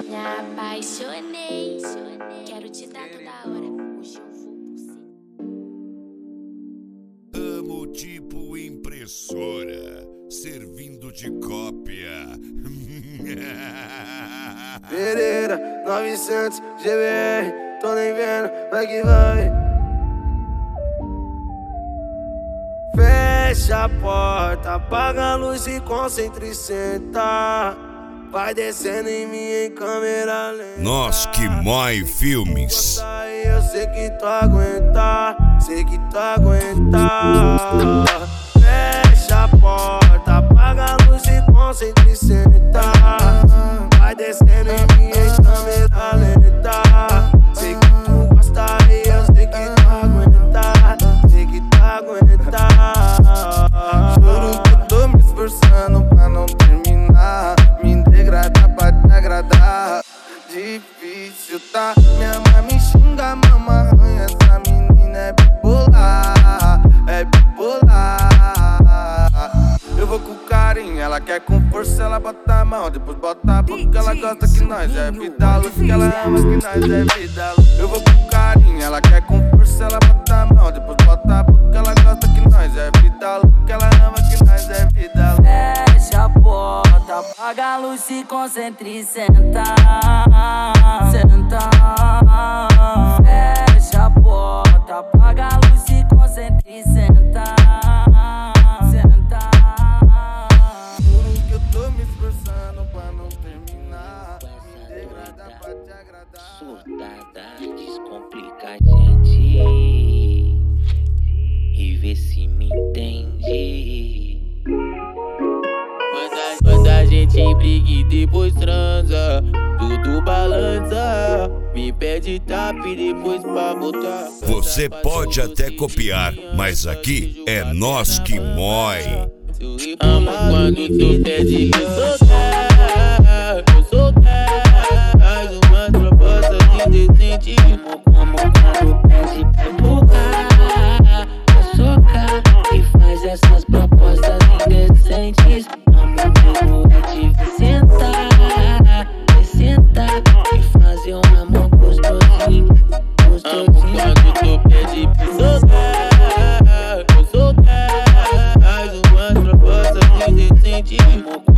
Me apaixonei, quero te dar toda hora. Hoje eu vou por você. Amo tipo impressora, servindo de cópia. Pereira, 900, GBR, tô nem vendo, vai que vai. Fecha a porta, apaga a luz e concentra e senta. Vai descendo em mim em câmera lenta. Nós que mói filmes. Eu sei que tu aguenta, sei que tu aguenta. Fecha a porta, apaga a luz e concentra e senta. Vai descendo em mim em câmera lenta. Sei que tu gosta e eu sei que tu aguenta, sei que tu aguenta. Juro que eu tô me esforçando pra não terminar, me degradar pra te agradar. Difícil tá, minha mãe me xinga, mama arranha. Essa menina é bipolar, é bipolar. Eu vou com carinho, ela quer com força, ela bota a mão, depois bota a boca. Ela gosta que nós é vida louca, que ela ama que nós é vida louca. Eu vou com carinho, ela quer com força, ela bota a mão, depois bota a boca. Ela gosta que nós é vida louca, que ela ama que nós é vida louca. Fecha a porta, apaga a luz, se concentra e senta. Senta. Fecha a porta, apaga a luz, se concentra e senta. Senta. Juro que eu tô me esforçando pra não terminar, me degradar pra te agradar. Surtada, descomplica a gente e vê se me entende. Quando a gente briga e depois transa, tudo balança. Me pede tap e depois pra botar. Você pode até copiar, mas aqui é nós que mói. Amo quando tu pede que eu sou cara, eu sou cara. Faz uma proposta de decente. Amo quando pede pra empurrar, pra socar e faz essas propostas indecentes. Amo mesmo é te sentar e fazer um amor gostosinho, gostosinho. Amo quando tu pede pra socar, eu sou cara. Faz umas propostas indecentes.